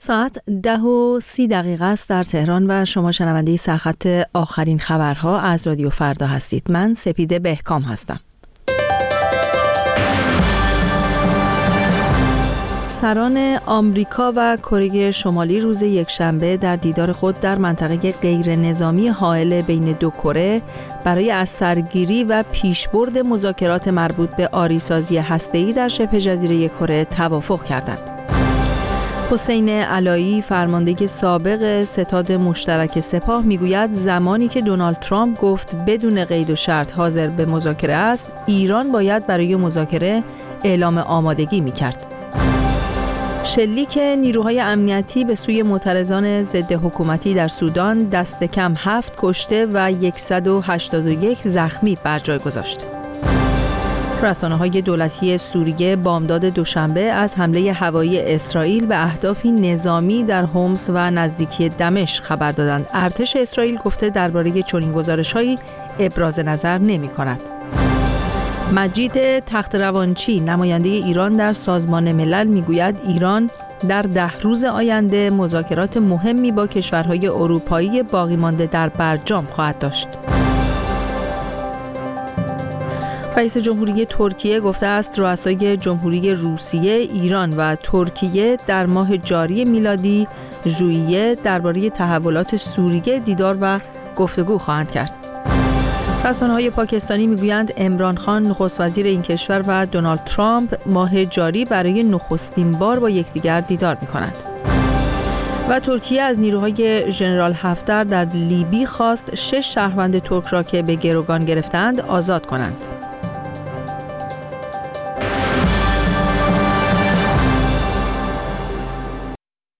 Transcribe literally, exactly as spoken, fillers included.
ساعت ده و سی دقیقه است در تهران و شما شنونده سرخط آخرین خبرها از رادیو فردا هستید. من سپیده بهکام هستم. سران آمریکا و کره شمالی روز یکشنبه در دیدار خود در منطقه غیر نظامی حائل بین دو کره برای از سرگیری و پیشبرد مذاکرات مربوط به آری‌سازی هسته‌ای در شبه جزیره کره توافق کردند. حسین علایی فرمانده سابق ستاد مشترک سپاه میگوید زمانی که دونالد ترامپ گفت بدون قید و شرط حاضر به مذاکره است، ایران باید برای مذاکره اعلام آمادگی میکرد. شلیک نیروهای امنیتی به سوی معترضان ضد حکومتی در سودان دست کم هفت کشته و صد و هشتاد و یک زخمی بر جای گذاشت. رسانه‌های دولتی سوریه بامداد دوشنبه از حمله هوایی اسرائیل به اهدافی نظامی در حمص و نزدیکی دمشق خبر دادند. ارتش اسرائیل گفته درباره چنین گزارش‌هایی ابراز نظر نمی‌کند. مجید تخت‌روانچی نماینده ایران در سازمان ملل میگوید ایران در ده روز آینده مذاکرات مهمی با کشورهای اروپایی باقی مانده در برجام خواهد داشت. رئیس جمهوری ترکیه گفته است رؤسای جمهوری روسیه، ایران و ترکیه در ماه جاری میلادی ژوئیه درباره تحولات سوریه دیدار و گفتگو خواهند کرد. رسانه‌های پاکستانی میگویند عمران خان نخست وزیر این کشور و دونالد ترامپ ماه جاری برای نخستین بار با یکدیگر دیدار می‌کنند. و ترکیه از نیروهای ژنرال حفتر در لیبی خواست شش شهروند ترک را که به گروگان گرفتند آزاد کنند.